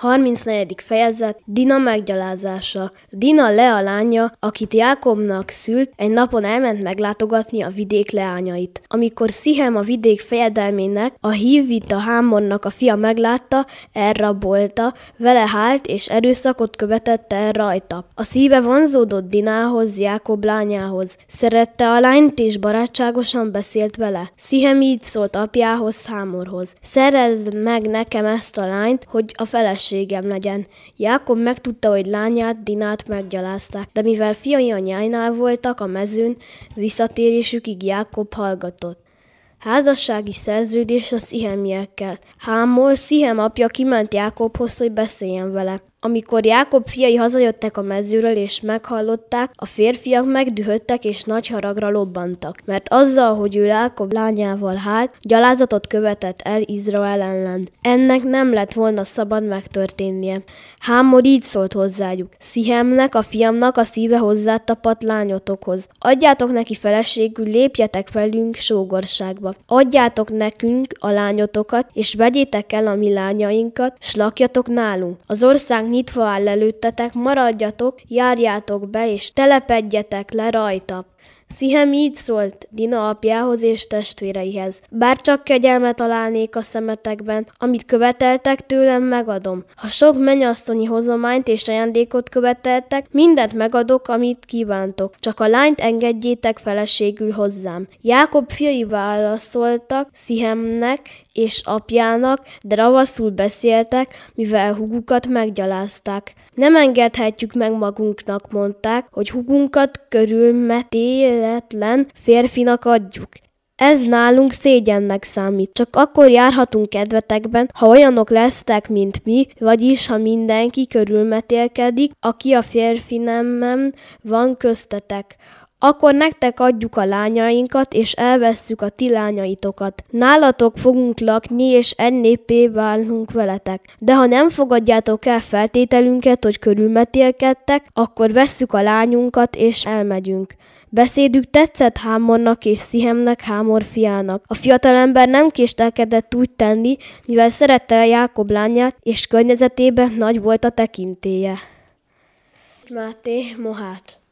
34. fejezet. Dina meggyalázása. Dina Lea lánya, akit Jákobnak szült, egy napon elment meglátogatni a vidék leányait. Amikor Szichem a vidék fejedelmének, a hívita Hámornak a fia meglátta, elrabolta, vele hált és erőszakot követett el rajta. A szíve vonzódott Dinához, Jákob lányához. Szerette a lányt és barátságosan beszélt vele. Szichem így szólt apjához, Hámorhoz: szerezd meg nekem ezt a lányt, hogy a feleségem legyen. Jákob megtudta, hogy lányát, Dinát meggyalázták, de mivel fiai a nyájnál voltak a mezőn, visszatérésükig Jákob hallgatott. Házassági szerződés a Szichemiekkel. Hámor, Szichem apja kiment Jákobhoz, hogy beszéljen vele. Amikor Jákob fiai hazajöttek a mezőről és meghallották, a férfiak megdühödtek és nagy haragra lobbantak, mert azzal, hogy ő Jákob lányával hált, gyalázatot követett el Izrael ellen. Ennek nem lett volna szabad megtörténnie. Hámor így szólt hozzájuk: Szichemnek, a fiamnak a szíve hozzátapadt lányotokhoz. Adjátok neki feleségül, lépjetek velünk sógorságba. Adjátok nekünk a lányotokat, és vegyétek el a mi lányainkat, s lakjatok nálunk. Az ország nyitva áll előttetek, maradjatok, járjátok be, és telepedjetek le rajta. Szichem így szólt Dina apjához és testvéreihez: bár csak kegyelmet találnék a szemetekben, amit követeltek tőlem, megadom. Ha sok mennyasszonyi hozományt és ajándékot követeltek, mindent megadok, amit kívántok. Csak a lányt engedjétek feleségül hozzám. Jákob fiai válaszoltak Szichemnek és apjának, de ravaszul beszéltek, mivel húgukat meggyalázták. Nem engedhetjük meg magunknak, mondták, hogy húgunkat körülmetéletlen férfinak adjuk. Ez nálunk szégyennek számít. Csak akkor járhatunk kedvetekben, ha olyanok lesztek, mint mi, vagyis ha mindenki körülmetélkedik, aki a férfi nemben van köztetek. Akkor nektek adjuk a lányainkat, és elvesszük a ti lányaitokat. Nálatok fogunk lakni, és egy néppé válunk veletek. De ha nem fogadjátok el feltételünket, hogy körülmetélkedtek, akkor vesszük a lányunkat, és elmegyünk. Beszédük tetszett Hámornak és Szichemnek, Hámor fiának. A fiatalember nem késtelkedett úgy tenni, mivel szerette Jákob lányát, és környezetében nagy volt a tekintélye. Máté Mohát.